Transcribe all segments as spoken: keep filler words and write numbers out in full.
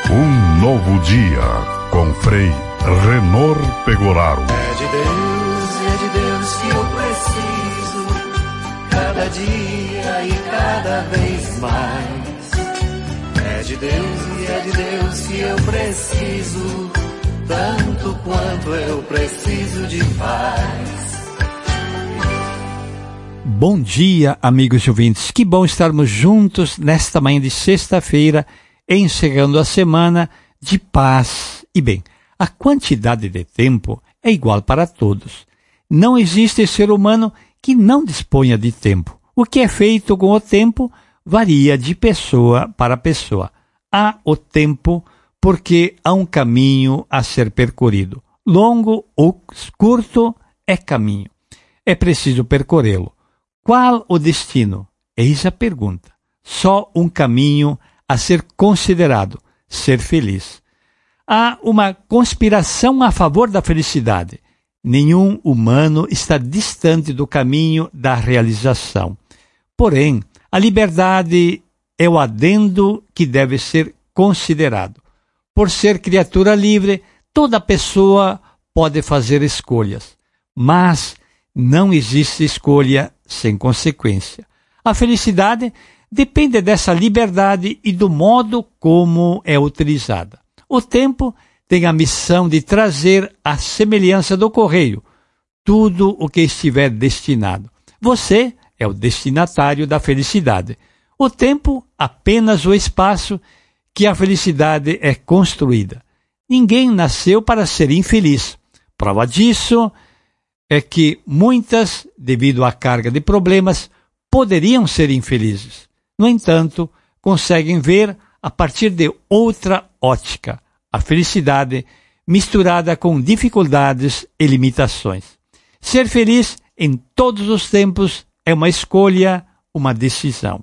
Um novo dia com Frei Renor Pegoraro. É de Deus, é de Deus que eu preciso, cada dia e cada vez mais. É de Deus e é de Deus que eu preciso, tanto quanto eu preciso de paz. Bom dia, amigos e ouvintes. Que bom estarmos juntos nesta manhã de sexta-feira, encerrando a semana de paz e bem. A quantidade de tempo é igual para todos. Não existe ser humano que não disponha de tempo. O que é feito com o tempo varia de pessoa para pessoa. Há o tempo porque há um caminho a ser percorrido. Longo ou curto é caminho. É preciso percorrê-lo. Qual o destino? Eis a pergunta. Só um caminho a ser considerado: ser feliz. Há uma conspiração a favor da felicidade. Nenhum humano está distante do caminho da realização. Porém, a liberdade é o adendo que deve ser considerado. Por ser criatura livre, toda pessoa pode fazer escolhas, mas não existe escolha sem consequência. A felicidade depende dessa liberdade e do modo como é utilizada. O tempo tem a missão de trazer a semelhança do correio tudo o que estiver destinado. Você é o destinatário da felicidade. O tempo, apenas o espaço que a felicidade é construída. Ninguém nasceu para ser infeliz. Prova disso é que muitas, devido à carga de problemas, poderiam ser infelizes. No entanto, conseguem ver a partir de outra ótica a felicidade misturada com dificuldades e limitações. Ser feliz em todos os tempos é uma escolha, uma decisão.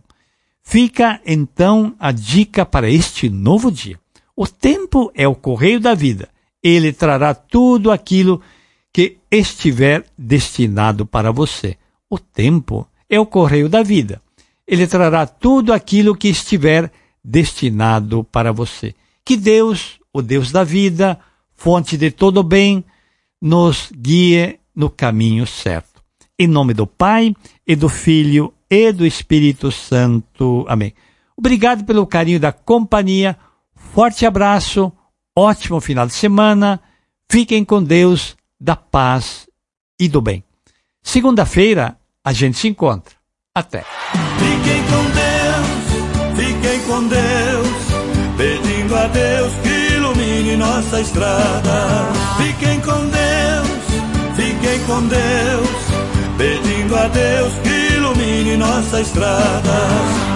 Fica então a dica para este novo dia. O tempo é o correio da vida. Ele trará tudo aquilo que estiver destinado para você. O tempo é o correio da vida. Ele trará tudo aquilo que estiver destinado para você. Que Deus, o Deus da vida, fonte de todo bem, nos guie no caminho certo. Em nome do Pai, e do Filho, e do Espírito Santo. Amém. Obrigado pelo carinho da companhia. Forte abraço, ótimo final de semana. Fiquem com Deus, da paz e do bem. Segunda-feira, a gente se encontra. Até. Fiquem com Deus, fiquem com Deus, pedindo a Deus que ilumine nossa estrada. Fiquem com Deus, fiquem com Deus, pedindo a Deus que ilumine nossa estrada.